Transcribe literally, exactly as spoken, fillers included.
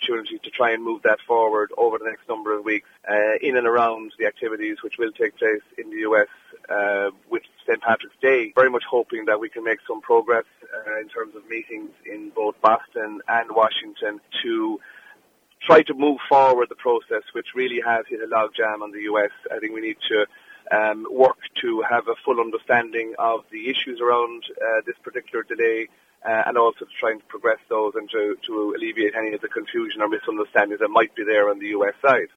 opportunity to try and move that forward over the next number of weeks uh, in and around the activities which will take place in the U S uh, with Saint Patrick's Day. Very much hoping that we can make some progress uh, in terms of meetings in both Boston and Washington to try to move forward the process, which really has hit a logjam on the U S. I think we need to um, work to have a full understanding of the issues around uh, this particular delay, uh, and also to try and progress those and to, to alleviate any of the confusion or misunderstanding that might be there on the U S side.